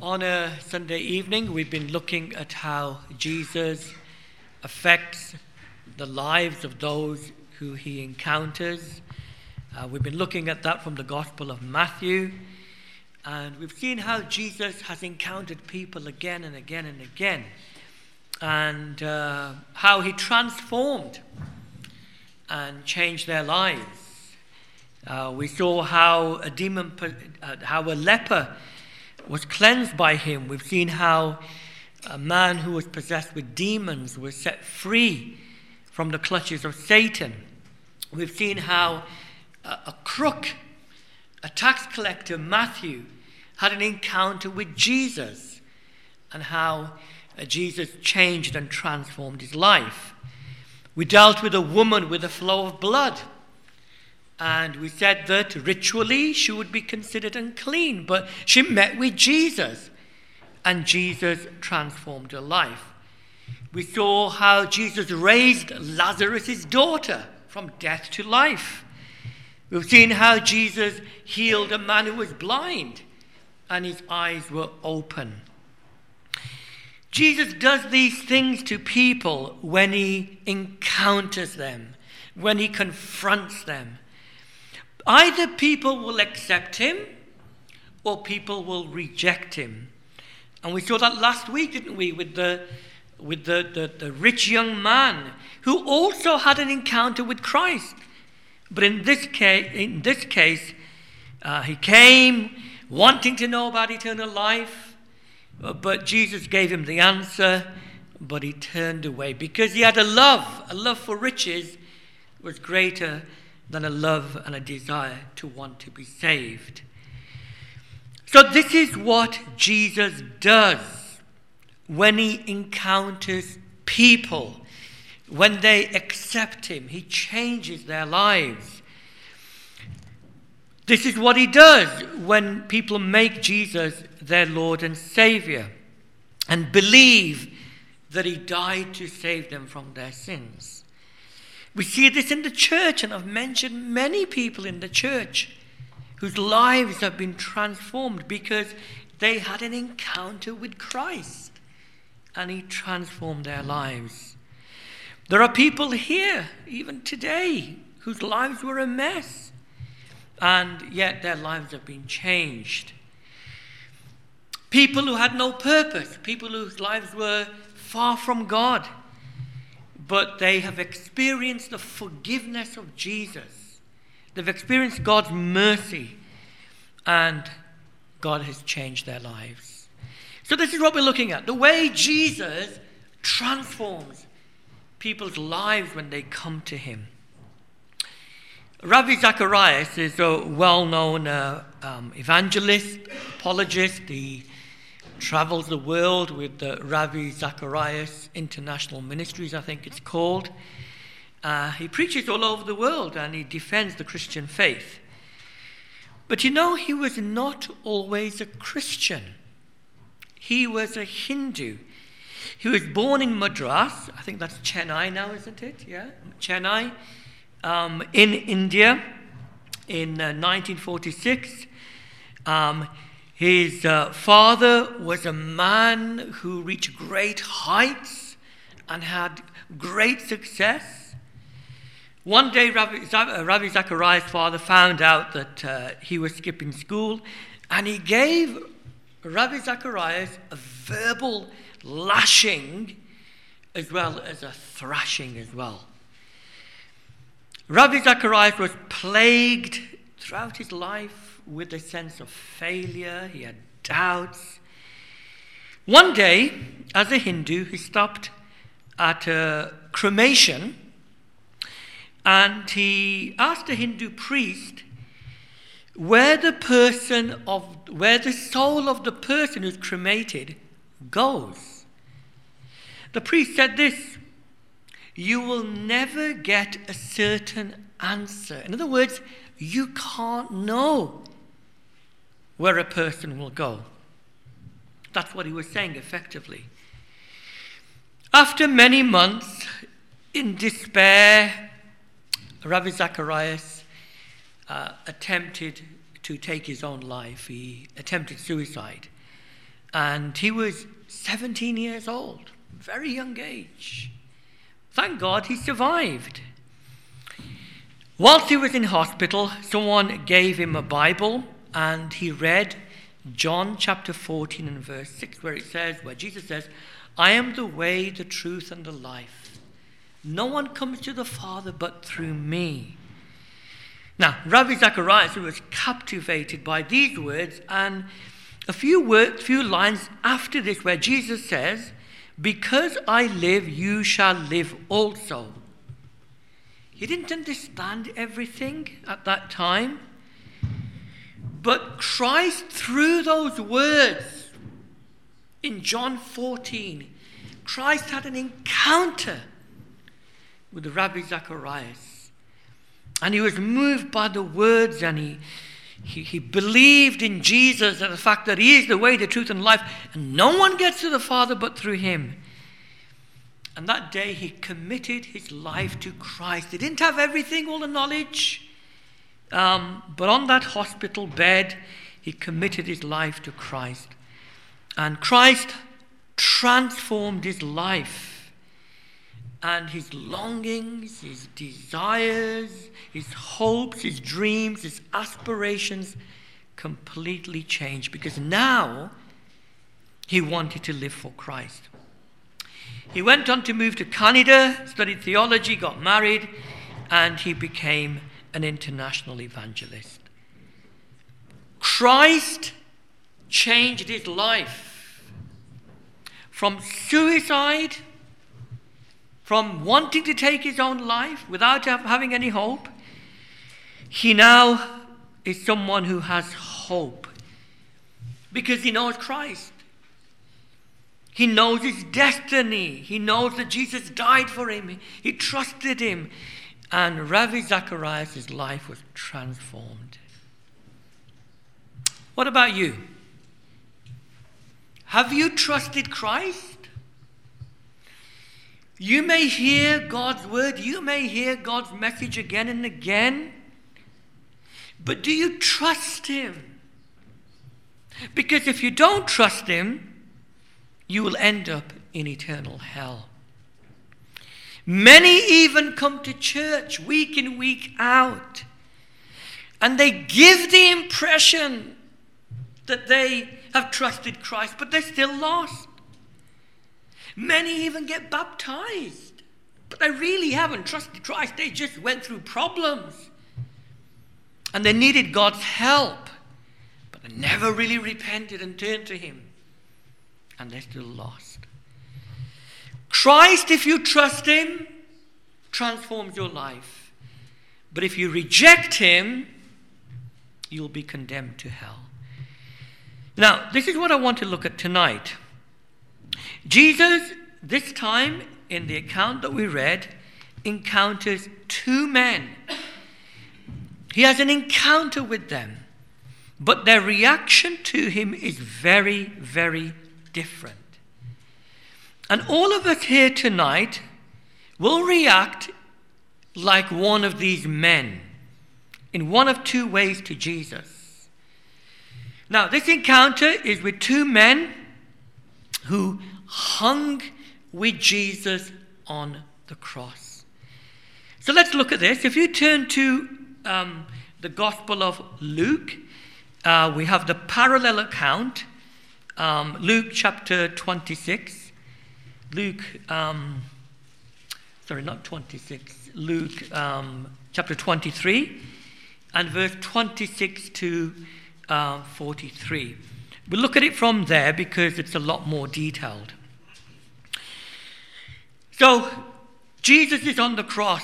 On a Sunday evening, we've been looking at how Jesus affects the lives of those who he encounters. We've been looking at that from the Gospel of Matthew. And we've seen how Jesus has encountered people again and again and again. And how he transformed and changed their lives. We saw how a leper was cleansed by him. We've seen how a man who was possessed with demons was set free from the clutches of Satan. We've seen how a crook, a tax collector, Matthew, had an encounter with Jesus, and how Jesus changed and transformed his life. We dealt with a woman with a flow of blood. And we said that ritually she would be considered unclean, but she met with Jesus, and Jesus transformed her life. We saw how Jesus raised Lazarus' daughter from death to life. We've seen how Jesus healed a man who was blind, and his eyes were open. Jesus does these things to people when he encounters them, when he confronts them. Either people will accept him or people will reject him. And we saw that last week, didn't we, with the rich young man who also had an encounter with Christ. But in this case, he came wanting to know about eternal life, but Jesus gave him the answer, but he turned away because he had a love for riches was greater than a love and a desire to want to be saved. So this is what Jesus does when he encounters people. When they accept him, he changes their lives. This is what he does when people make Jesus their Lord and Savior and believe that he died to save them from their sins. We see this in the church, and I've mentioned many people in the church whose lives have been transformed because they had an encounter with Christ and he transformed their lives. There are people here, even today, whose lives were a mess, and yet their lives have been changed. People who had no purpose, people whose lives were far from God, but they have experienced the forgiveness of Jesus. They've experienced God's mercy, and God has changed their lives. So this is what we're looking at. The way Jesus transforms people's lives when they come to him. Ravi Zacharias is a well-known evangelist, apologist. He travels the world with the Ravi Zacharias International Ministries, I think it's called. He preaches all over the world and he defends the Christian faith. But you know, he was not always a Christian. He was a Hindu. He was born in Madras. I think that's Chennai now, isn't it? Yeah, Chennai, in India in 1946. His father was a man who reached great heights and had great success. One day, Ravi Zacharias' father found out that he was skipping school, and he gave Ravi Zacharias a verbal lashing as well as a thrashing as well. Ravi Zacharias was plagued throughout his life with a sense of failure. He had doubts. One day, as a Hindu, he stopped at a cremation and he asked a Hindu priest where the soul of the person who's cremated goes. The priest said this: you will never get a certain answer. In other words, you can't know where a person will go. That's what he was saying effectively. After many months, in despair, Ravi Zacharias attempted to take his own life. He attempted suicide. and he was 17 years old, very young age. Thank God he survived. Whilst he was in hospital, someone gave him a Bible, and he read John chapter 14 and verse 6, where Jesus says, "I am the way, the truth, and the life. No one comes to the Father but through me." Now, Ravi Zacharias was captivated by these words, and a few lines after this where Jesus says, "Because I live, you shall live also." He didn't understand everything at that time, but Christ, through those words in John 14, Christ had an encounter with Rabbi Zacharias, and he was moved by the words, and he believed in Jesus and the fact that he is the way, the truth, and life, and no one gets to the Father but through him. And that day he committed his life to Christ. He didn't have everything, all the knowledge, but on that hospital bed, he committed his life to Christ. And Christ transformed his life. And his longings, his desires, his hopes, his dreams, his aspirations completely changed, because now he wanted to live for Christ. He went on to move to Canada, studied theology, got married, and he became an international evangelist. Christ changed his life from suicide, from wanting to take his own life without having any hope. He now is someone who has hope because he knows Christ. He knows his destiny. He knows that Jesus died for him. He trusted him. And Ravi Zacharias' life was transformed. What about you? Have you trusted Christ? You may hear God's word. You may hear God's message again and again. But do you trust him? Because if you don't trust him, you will end up in eternal hell. Many even come to church week in, week out, and they give the impression that they have trusted Christ, but they're still lost. Many even get baptized, but they really haven't trusted Christ. They just went through problems, and they needed God's help, but they never really repented and turned to him. And they're still lost. Christ, if you trust him, transforms your life. But if you reject him, you'll be condemned to hell. Now, this is what I want to look at tonight. Jesus, this time in the account that we read, encounters two men. He has an encounter with them, but their reaction to him is very, very different. And all of us here tonight will react like one of these men in one of two ways to Jesus. Now, this encounter is with two men who hung with Jesus on the cross. So let's look at this. If you turn to the Gospel of Luke, we have the parallel account. Luke chapter 26. Luke chapter 23 and verse 26 to 43. We'll look at it from there because it's a lot more detailed. So, Jesus is on the cross.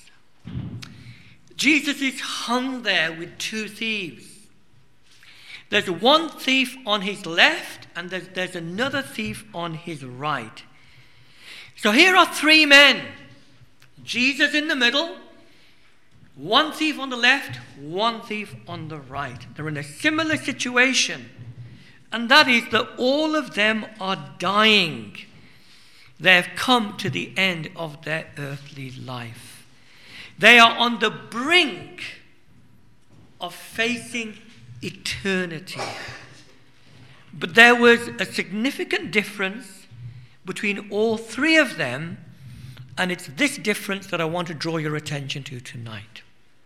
Jesus is hung there with two thieves. There's one thief on his left and there's another thief on his right. So here are three men. Jesus in the middle, one thief on the left, one thief on the right. They're in a similar situation. And that is that all of them are dying. They have come to the end of their earthly life. They are on the brink of facing eternity. But there was a significant difference between all three of them, and it's this difference that I want to draw your attention to tonight.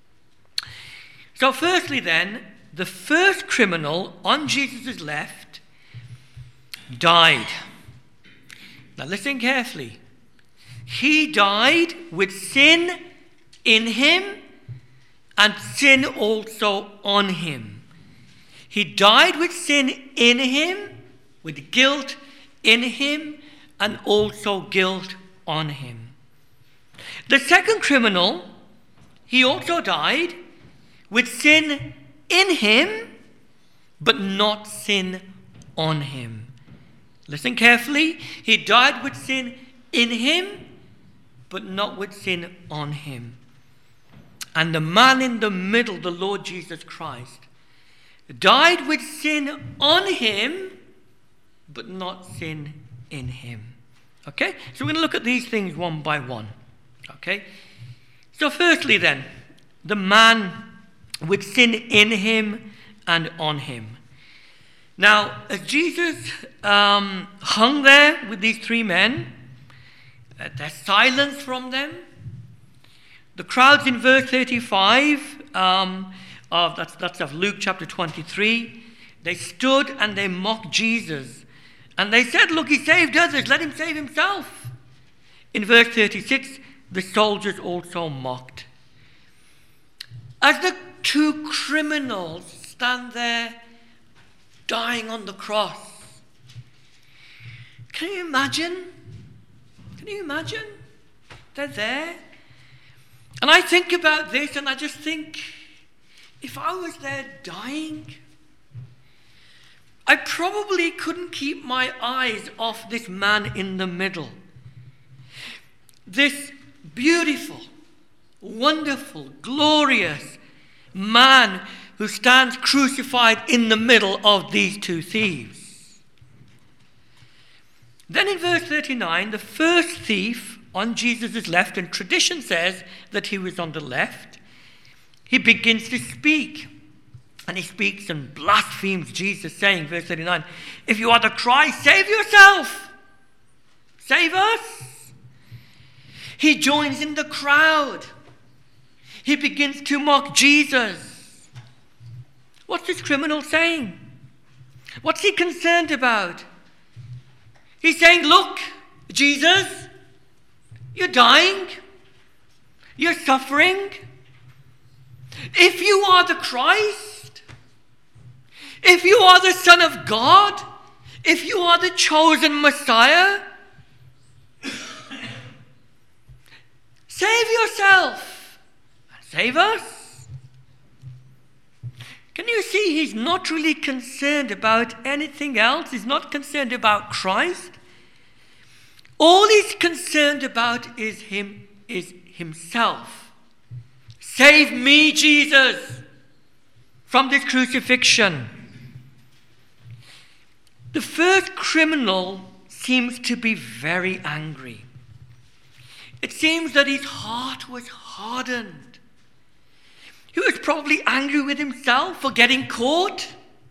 So firstly then, the first criminal on Jesus' left died. Now listen carefully. He died with sin in him and sin also on him. He died with sin in him, with guilt in him, and also guilt on him. The second criminal, he also died with sin in him, but not sin on him. Listen carefully. He died with sin in him, but not with sin on him. And the man in the middle, the Lord Jesus Christ, died with sin on him, but not sin in him. Okay? So we're going to look at these things one by one. Okay? So firstly then, the man with sin in him and on him. Now, as Jesus hung there with these three men, there's silence from them. The crowds in verse 35, that's of Luke chapter 23, they stood and they mocked Jesus. And they said, look, he saved others, let him save himself. In verse 36, the soldiers also mocked. As the two criminals stand there dying on the cross, can you imagine? Can you imagine? They're there. And I think about this and I just think, if I was there dying, I probably couldn't keep my eyes off this man in the middle. This beautiful, wonderful, glorious man who stands crucified in the middle of these two thieves. Then in verse 39, the first thief on Jesus' left, and tradition says that he was on the left, he begins to speak. And he speaks and blasphemes Jesus, saying, verse 39, if you are the Christ, save yourself. Save us. He joins in the crowd. He begins to mock Jesus. What's this criminal saying? What's he concerned about? He's saying, look, Jesus, you're dying. You're suffering. If you are the Christ, if you are the Son of God, if you are the chosen Messiah, save yourself. Save us. Can you see he's not really concerned about anything else? He's not concerned about Christ. All he's concerned about is himself. Save me, Jesus, from this crucifixion. The first criminal seems to be very angry. It seems that his heart was hardened. He was probably angry with himself for getting caught.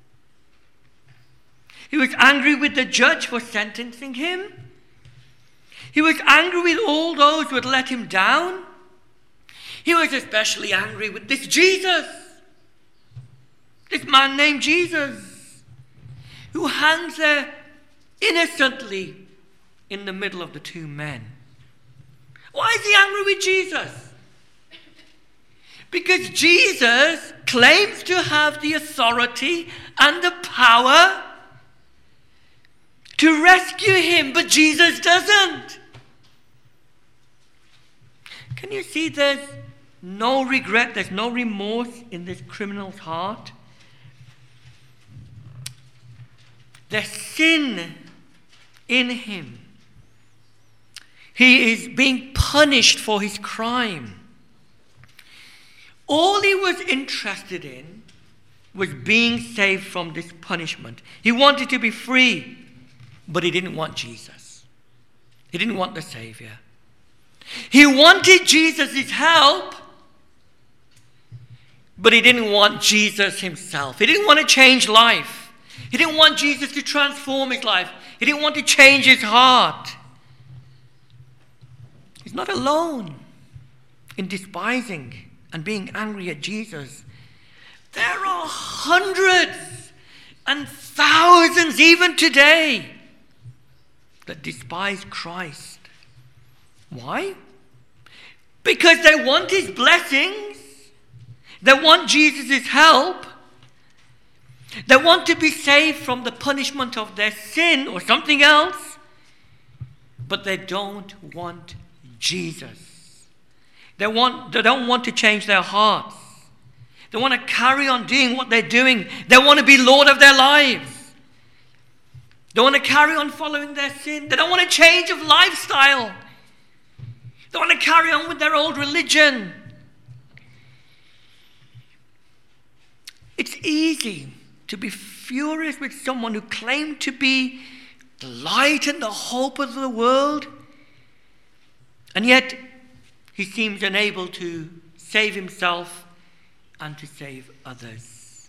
He was angry with the judge for sentencing him. He was angry with all those who had let him down. He was especially angry with this Jesus, this man named Jesus, who hangs there innocently in the middle of the two men. Why is he angry with Jesus? Because Jesus claims to have the authority and the power to rescue him, but Jesus doesn't. Can you see there's no regret, there's no remorse in this criminal's heart? There's sin in him. He is being punished for his crime. All he was interested in was being saved from this punishment. He wanted to be free, but he didn't want Jesus. He didn't want the Savior. He wanted Jesus' help, but he didn't want Jesus himself. He didn't want to change life. He didn't want Jesus to transform his life. He didn't want to change his heart. He's not alone in despising and being angry at Jesus. There are hundreds and thousands even today that despise Christ. Why? Because they want his blessings. They want Jesus' help. They want to be saved from the punishment of their sin or something else. But they don't want Jesus. They don't want to change their hearts. They want to carry on doing what they're doing. They want to be Lord of their lives. They want to carry on following their sin. They don't want a change of lifestyle. They want to carry on with their old religion. It's easy to be furious with someone who claimed to be the light and the hope of the world, and yet he seems unable to save himself and to save others.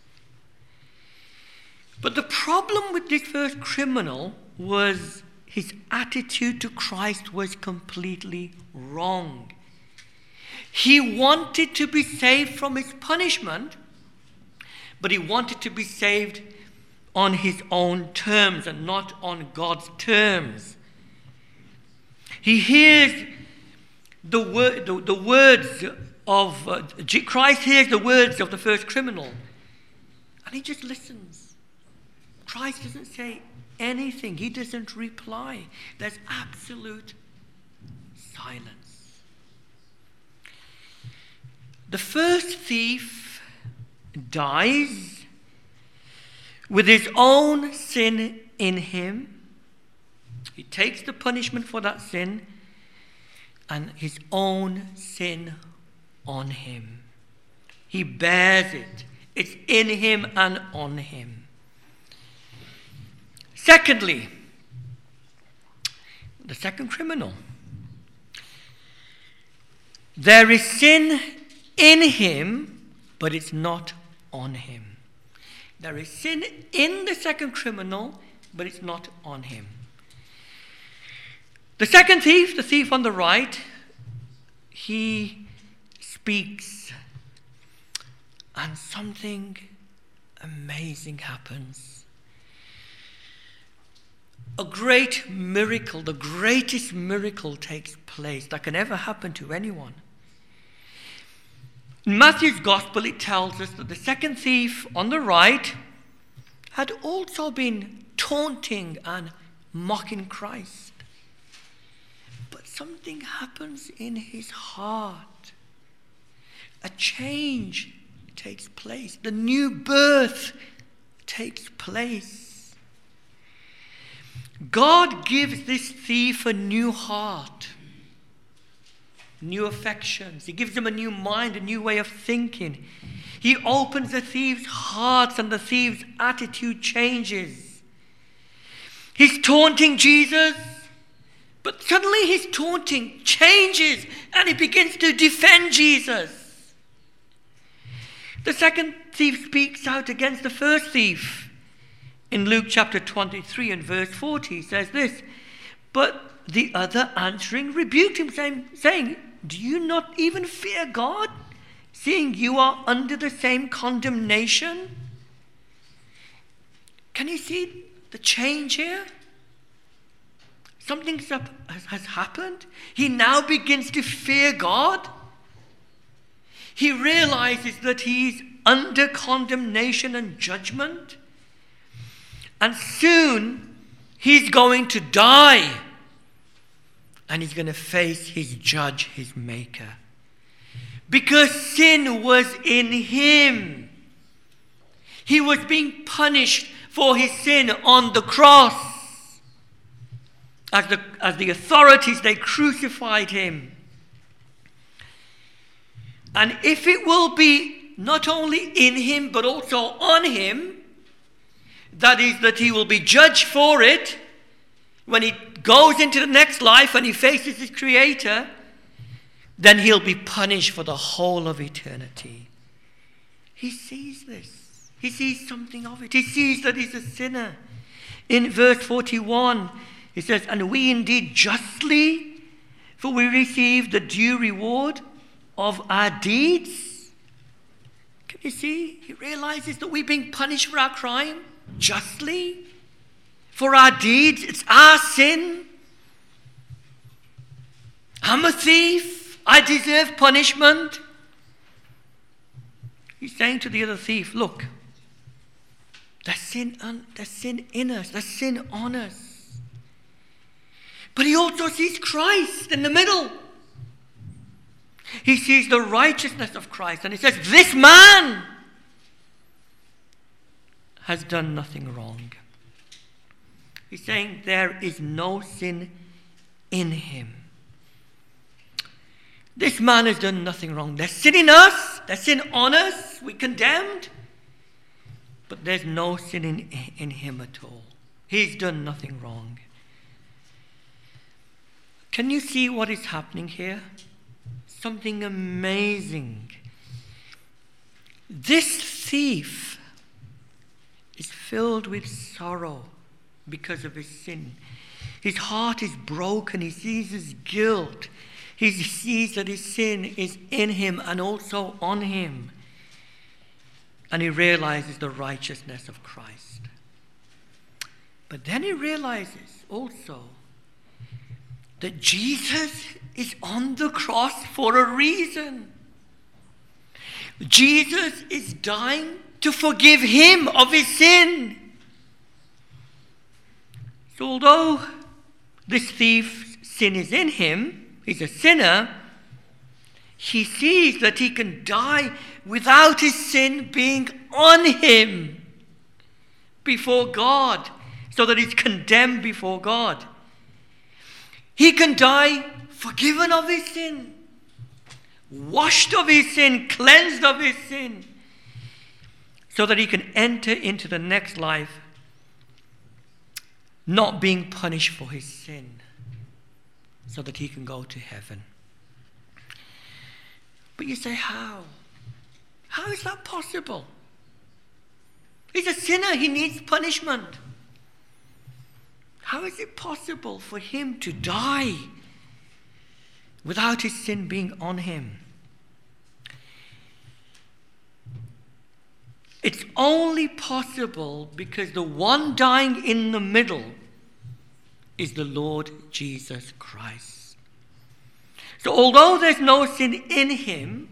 But the problem with this first criminal was his attitude to Christ was completely wrong. He wanted to be saved from his punishment, but he wanted to be saved on his own terms and not on God's terms. He hears the words of Christ hears the words of the first criminal, and he just listens. Christ doesn't say anything. He doesn't reply. There's absolute silence. The first thief dies with his own sin in him. He takes the punishment for that sin and his own sin on him. He bears it. It's in him and on him. Secondly, the second criminal. There is sin in him, but it's not on him. There is sin in the second criminal, but it's not on him. The second thief, the thief on the right, he speaks, and something amazing happens. A great miracle, the greatest miracle takes place that can ever happen to anyone. In Matthew's Gospel, it tells us that the second thief on the right had also been taunting and mocking Christ. But something happens in his heart. A change takes place. The new birth takes place. God gives this thief a new heart, new affections. He gives him a new mind, a new way of thinking. He opens the thief's heart and the thief's attitude changes. He's taunting Jesus, but suddenly his taunting changes and he begins to defend Jesus. The second thief speaks out against the first thief. In Luke chapter 23 and verse 40, he says this, but the other answering rebuked him, saying, do you not even fear God, seeing you are under the same condemnation? Can you see the change here? Something has happened. He now begins to fear God. He realizes that he's under condemnation and judgment. And soon he's going to die. And he's going to face his judge, his maker. Because sin was in him. He was being punished for his sin on the cross. As the authorities, they crucified him. And if it will be not only in him, but also on him, that is, that he will be judged for it, when he goes into the next life and he faces his Creator, then he'll be punished for the whole of eternity. He sees this. He sees something of it. He sees that he's a sinner. In verse 41, he says, and we indeed justly, for we receive the due reward of our deeds. Can you see? He realizes that we're being punished for our crime justly. For our deeds, it's our sin. I'm a thief. I deserve punishment. He's saying to the other thief, look, there's sin in us. There's sin on us. But he also sees Christ in the middle. He sees the righteousness of Christ. And he says, this man has done nothing wrong. He's saying there is no sin in him. This man has done nothing wrong. There's sin in us. There's sin on us. We're condemned. But there's no sin in him at all. He's done nothing wrong. Can you see what is happening here? Something amazing. This thief is filled with sorrow because of his sin. His heart is broken. He sees his guilt. He sees that his sin is in him and also on him. And he realizes the righteousness of Christ. But then he realizes also that Jesus is on the cross for a reason. Jesus is dying to forgive him of his sin. So although this thief's sin is in him, he's a sinner, he sees that he can die without his sin being on him before God, so that he's condemned before God. He can die forgiven of his sin, washed of his sin, cleansed of his sin, so that he can enter into the next life not being punished for his sin, so that he can go to heaven. But you say, how? How is that possible? He's a sinner. He needs punishment. How is it possible for him to die without his sin being on him? It's only possible because the one dying in the middle is the Lord Jesus Christ. So although there's no sin in him,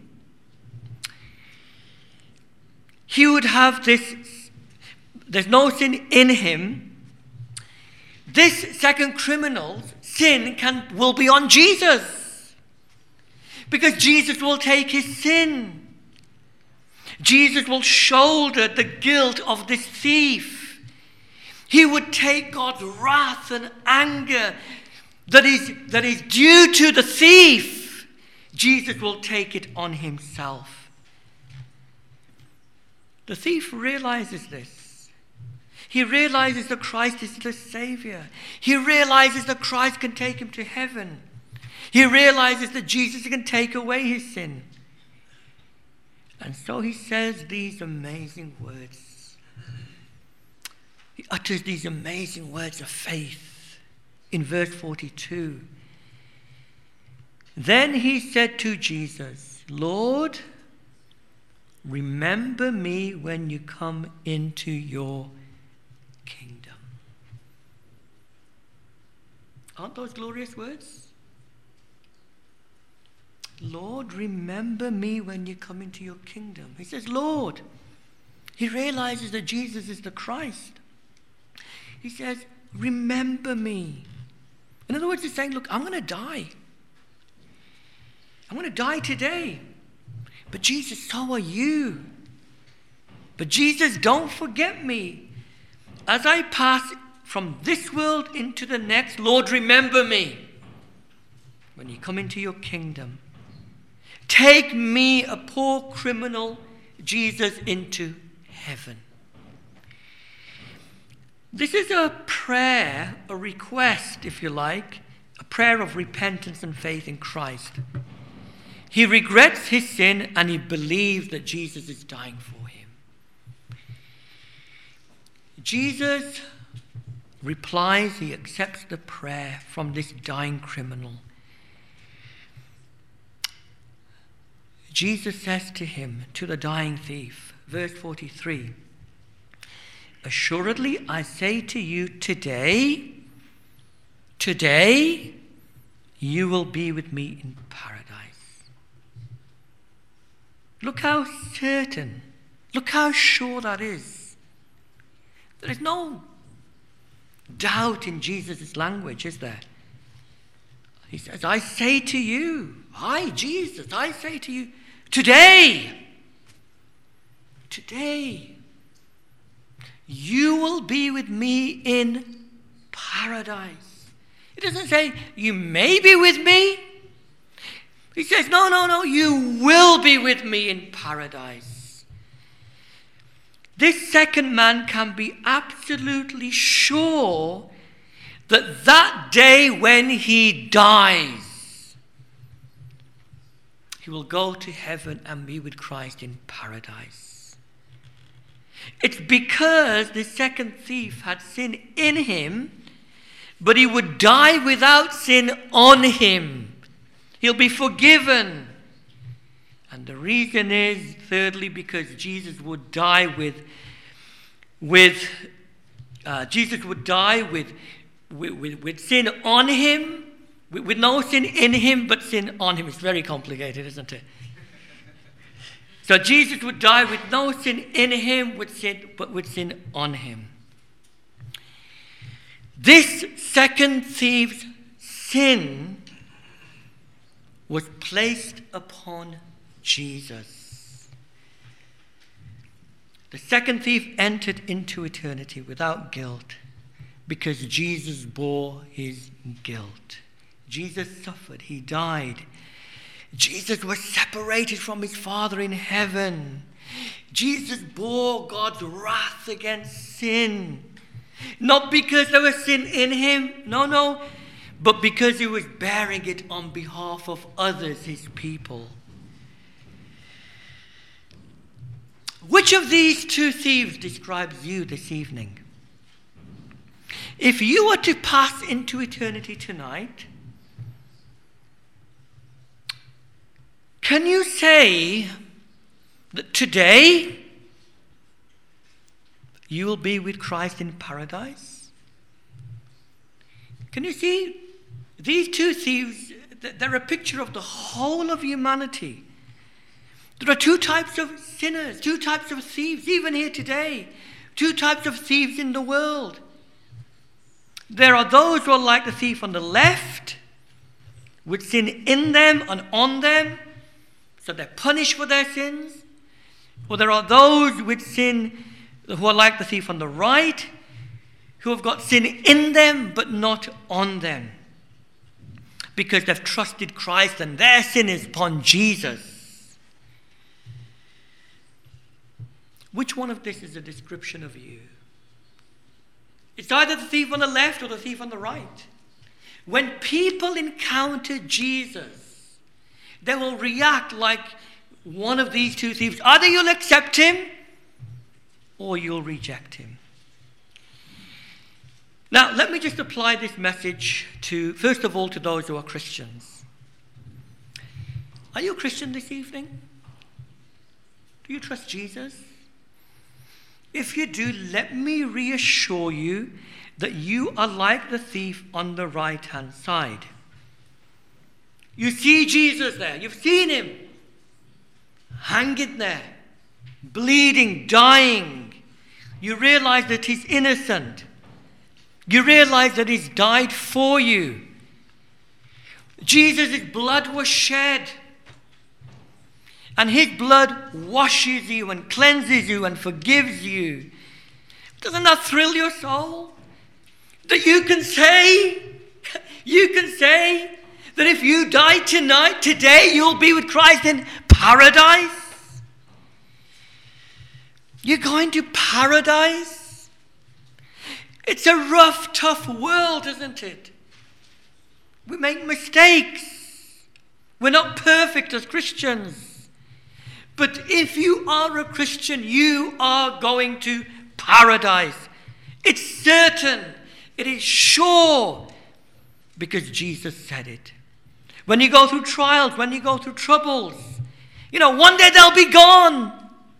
he would have this, there's no sin in him. This second criminal's sin will be on Jesus, because Jesus will take his sin. Jesus will shoulder the guilt of this thief. He would take God's wrath and anger that is due to the thief. Jesus will take it on himself. The thief realizes this. He realizes that Christ is the Savior. He realizes that Christ can take him to heaven. He realizes that Jesus can take away his sin. And so he says these amazing words. He utters these amazing words of faith in verse 42. Then he said to Jesus, Lord, remember me when you come into your kingdom. Aren't those glorious words? Lord, remember me when you come into your kingdom. He says, Lord. He realizes that Jesus is the Christ. He says, remember me. In other words, he's saying, look, I'm going to die. I'm going to die today. But Jesus, so are you. But Jesus, don't forget me. As I pass from this world into the next, Lord, remember me when you come into your kingdom. Take me, a poor criminal, Jesus, into heaven. This is a prayer, a request, if you like, a prayer of repentance and faith in Christ. He regrets his sin and he believes that Jesus is dying for him. Jesus replies, he accepts the prayer from this dying criminal. Jesus says to him, to the dying thief, verse 43, "Assuredly I say to you, today you will be with me in paradise." Look how certain, look how sure that is. There is no doubt in Jesus' language, is there? He says, "I say to you," Jesus, "I say to you, today, you will be with me in paradise." It doesn't say, "You may be with me." He says, no, you will be with me in paradise. This second man can be absolutely sure that that day when he dies, he will go to heaven and be with Christ in paradise. It's because the second thief had sin in him, but he would die without sin on him. He'll be forgiven. And the reason is, thirdly, because Jesus would die with sin on him, with no sin in him, but sin on him. It's very complicated, isn't it? So Jesus would die with no sin in him, but with sin on him. This second thief's sin was placed upon Jesus. The second thief entered into eternity without guilt because Jesus bore his guilt. Jesus suffered, he died. Jesus was separated from his Father in heaven. Jesus bore God's wrath against sin. Not because there was sin in him, no, but because he was bearing it on behalf of others, his people. Which of these two thieves describes you this evening? If you were to pass into eternity tonight, can you say that today you will be with Christ in paradise? Can you see these two thieves? They're a picture of the whole of humanity. There are two types of sinners, two types of thieves, even here today. Two types of thieves in the world. There are those who are like the thief on the left, with sin in them and on them, so they're punished for their sins. Or there are those with sin who are like the thief on the right, who have got sin in them but not on them, because they've trusted Christ and their sin is upon Jesus. Which one of this is a description of you? It's either the thief on the left or the thief on the right. When people encounter Jesus, they will react like one of these two thieves. Either you'll accept him or you'll reject him. Now, let me just apply this message to, first of all, to those who are Christians. Are you a Christian this evening? Do you trust Jesus? If you do, let me reassure you that you are like the thief on the right-hand side. You see Jesus there. You've seen him hanging there, bleeding, dying. You realize that he's innocent. You realize that he's died for you. Jesus' blood was shed. And his blood washes you and cleanses you and forgives you. Doesn't that thrill your soul? That you can say that if you die tonight, today, you'll be with Christ in paradise. You're going to paradise. It's a rough, tough world, isn't it? We make mistakes. We're not perfect as Christians. But if you are a Christian, you are going to paradise. It's certain. It is sure. Because Jesus said it. When you go through trials, when you go through troubles, one day they'll be gone.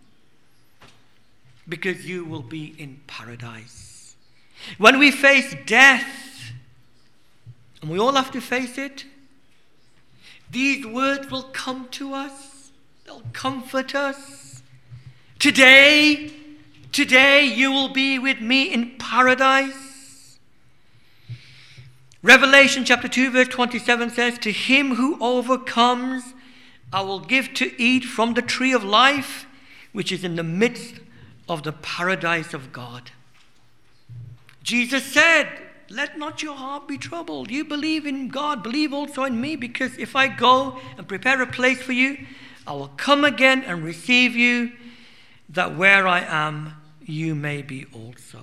Because you will be in paradise. When we face death, and we all have to face it, these words will come to us. They'll comfort us. Today you will be with me in paradise. Revelation chapter 2 verse 27 says, to him who overcomes, I will give to eat from the tree of life, which is in the midst of the paradise of God. Jesus said, let not your heart be troubled. You believe in God, believe also in me, because if I go and prepare a place for you, I will come again and receive you, that where I am, you may be also.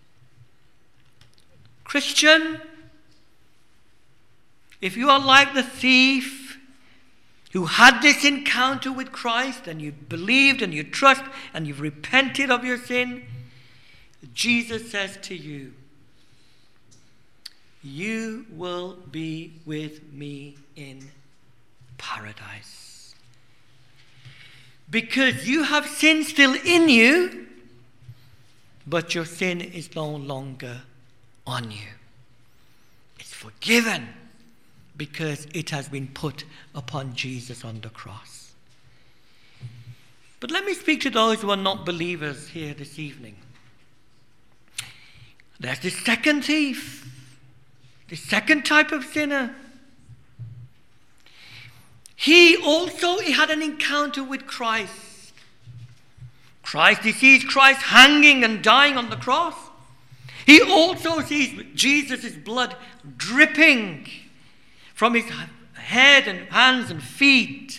Christian, if you are like the thief who had this encounter with Christ, and you believed and you trust and you've repented of your sin, Jesus says to you, you will be with me in paradise. Because you have sin still in you, but your sin is no longer on you. It's forgiven because it has been put upon Jesus on the cross. But let me speak to those who are not believers here this evening. There's the second thief. The second type of sinner. He had an encounter with Christ. He sees Christ hanging and dying on the cross. He also sees Jesus' blood dripping from his head and hands and feet.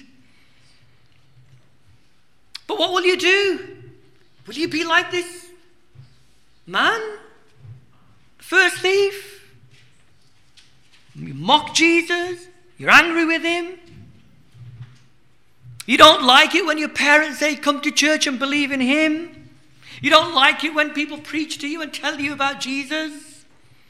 But what will you do? Will you be like this man? First thief? You mock Jesus. You're angry with him. You don't like it when your parents say, come to church and believe in him. You don't like it when people preach to you and tell you about Jesus.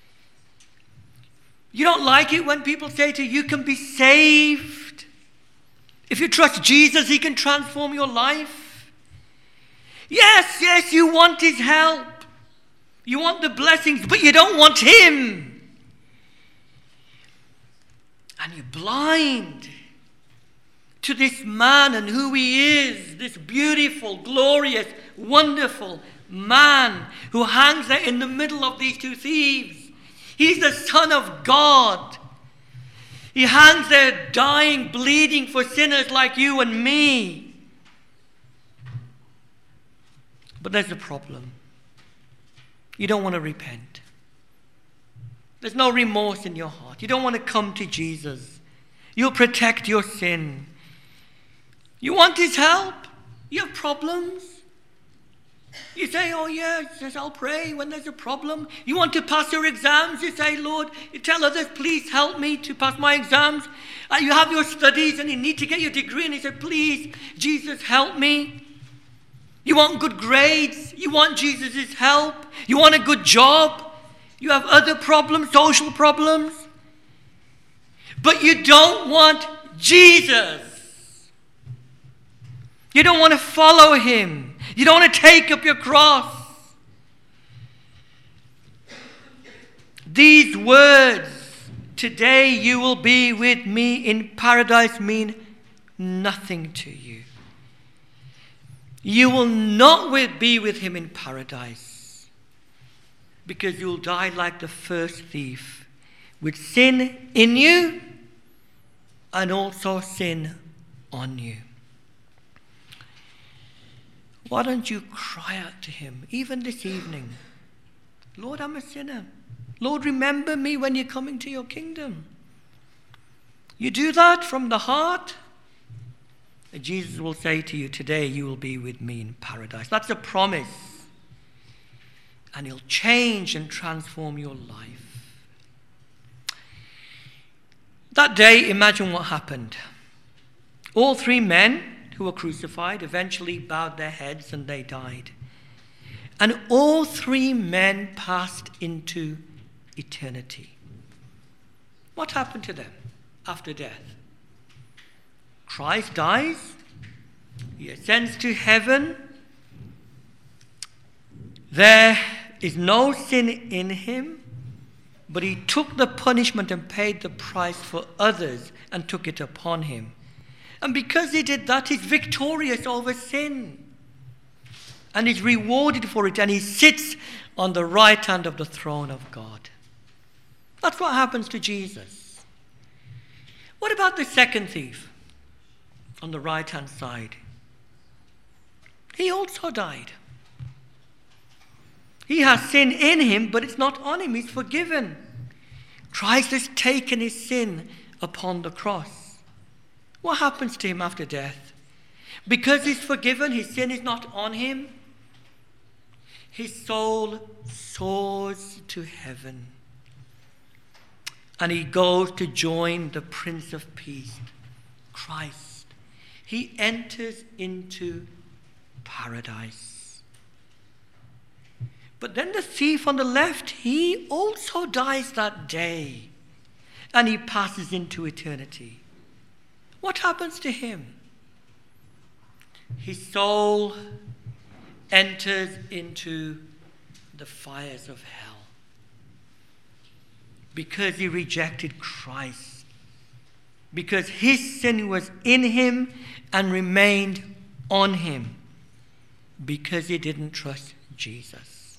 You don't like it when people say to you, you can be saved. If you trust Jesus, he can transform your life. Yes, you want his help. You want the blessings, but you don't want him. And you're blind to this man and who he is, this beautiful, glorious, wonderful man who hangs there in the middle of these two thieves. He's the Son of God. He hangs there dying, bleeding for sinners like you and me. But there's a problem. You don't want to repent. There's no remorse in your heart. You don't want to come to Jesus. You'll protect your sin. You want his help? You have problems? You say, oh yes, I'll pray when there's a problem. You want to pass your exams? You say, Lord, you tell others, please help me to pass my exams. You have your studies and you need to get your degree. And he said, please, Jesus, help me. You want good grades. You want Jesus' help. You want a good job. You have other problems, social problems. But you don't want Jesus. You don't want to follow him. You don't want to take up your cross. These words, today you will be with me in paradise, mean nothing to you. You will not be with him in paradise because you'll die like the first thief, with sin in you and also sin on you. Why don't you cry out to him, even this evening? Lord, I'm a sinner. Lord, remember me when you're coming to your kingdom. You do that from the heart, and Jesus will say to you, today you will be with me in paradise. That's a promise. And he'll change and transform your life. That day, imagine what happened. All three men who were crucified eventually bowed their heads and they died. And all three men passed into eternity. What happened to them after death? Christ dies. He ascends to heaven. There is no sin in him, but he took the punishment and paid the price for others and took it upon him. And because he did that, he's victorious over sin. And he's rewarded for it, and he sits on the right hand of the throne of God. That's what happens to Jesus. What about the second thief on the right hand side? He also died. He has sin in him, but it's not on him. He's forgiven. Christ has taken his sin upon the cross. What happens to him after death? Because he's forgiven, his sin is not on him. His soul soars to heaven. And he goes to join the Prince of Peace, Christ. He enters into paradise. But then the thief on the left, he also dies that day. And he passes into eternity. What happens to him? His soul enters into the fires of hell because he rejected Christ, because his sin was in him and remained on him, because he didn't trust Jesus.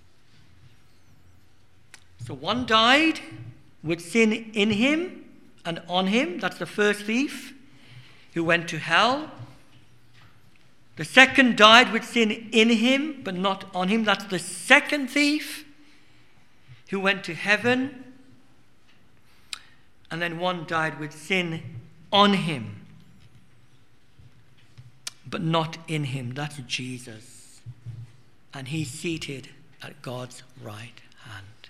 So one died with sin in him and on him. That's the first thief who went to hell. The second died with sin in him, but not on him. That's the second thief who went to heaven. And then one died with sin on him, but not in him. That's Jesus. And he's seated at God's right hand.